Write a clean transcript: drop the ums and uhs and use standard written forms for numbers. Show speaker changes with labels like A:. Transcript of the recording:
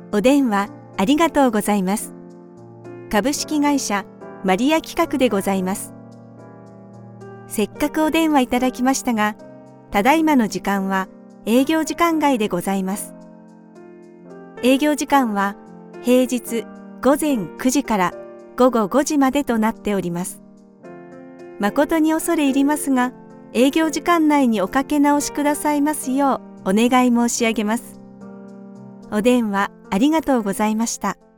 A: お電話ありがとうございます。株式会社マリア企画でございます。せっかくお電話いただきましたが、ただいまの時間は営業時間外でございます。営業時間は平日午前9時から午後5時までとなっております。誠に恐れ入りますが、営業時間内におかけ直しくださいますようお願い申し上げます。お電話ありがとうございました。